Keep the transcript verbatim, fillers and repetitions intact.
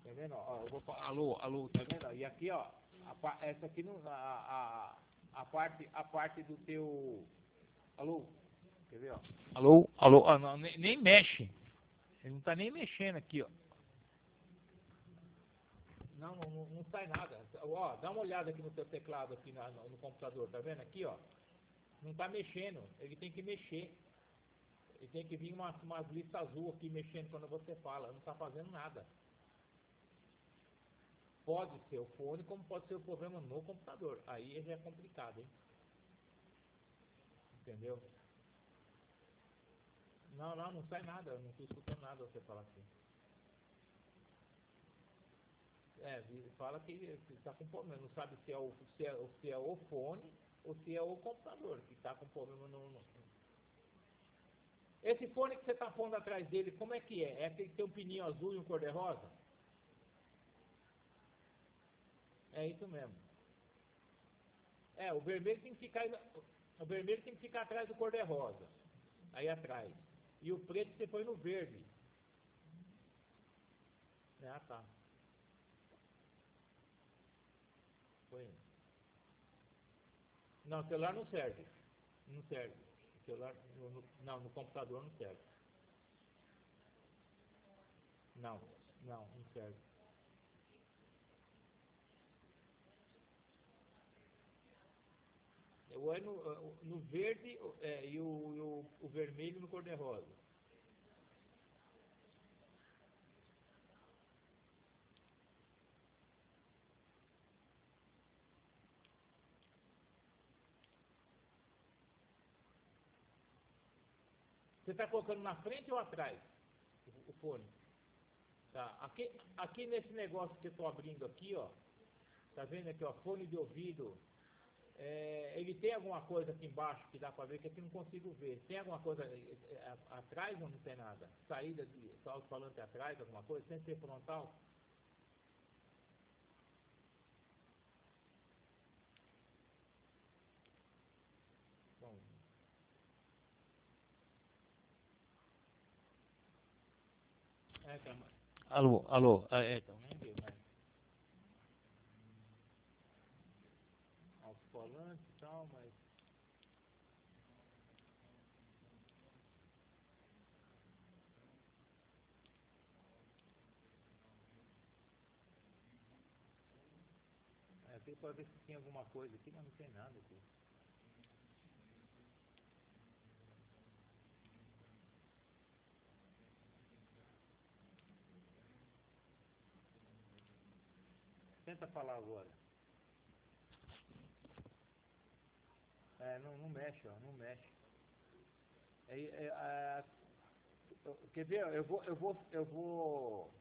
Tá vendo? Ó, eu vou falar, alô, alô, tá vendo? E aqui, ó, a, essa aqui não, a, a, a parte, a parte do teu, alô, quer ver, ó? Alô, alô, ó, não, nem, nem mexe. Ele não tá nem mexendo aqui, ó. Não, não, não, não sai nada. Ó, dá uma olhada aqui no teu teclado aqui na, no, no computador, tá vendo aqui, ó? Não tá mexendo. Ele tem que mexer. Ele tem que vir umas, umas listas azul aqui mexendo quando você fala. Não tá fazendo nada. Pode ser o fone, como pode ser o problema no computador. Aí já é complicado, hein? Entendeu? Não, não, não sai nada. Eu não tô escutando nada você falar assim. É, fala que está com problema. Não sabe se é, o, se, é, se é o fone ou se é o computador que está com problema no, no... Esse fone que você está pondo atrás dele, como é que é? É aquele que tem um pininho azul e um cor-de-rosa? É isso mesmo. É, o vermelho tem que ficar, o vermelho tem que ficar atrás do cor-de-rosa. Aí atrás. E o preto você põe no verde. Ah, tá. Põe. Não, o celular não serve. Não serve. O celular, no, no, não, no computador não serve. Não, não, não serve. Ou é no, no verde é, e, o, e o, o vermelho no cor-de-rosa. Você está colocando na frente ou atrás o, o fone? Tá. Aqui, aqui nesse negócio que eu estou abrindo aqui, ó. Tá vendo aqui, ó? Fone de ouvido. É, ele tem alguma coisa aqui embaixo que dá para ver, que aqui não consigo ver. Tem alguma coisa é, atrás ou não tem nada? Saída de alto-falante atrás, alguma coisa? Sem ser frontal? Bom, é, tá, alô, alô. É, então, nem deu, né? Alto-falante e tal, mas... É, tem para ver se tem alguma coisa aqui, mas não tem nada aqui. Tenta falar agora. É, não, não mexe, ó, não mexe. É, é, é, quer ver? Eu vou, eu vou, eu vou,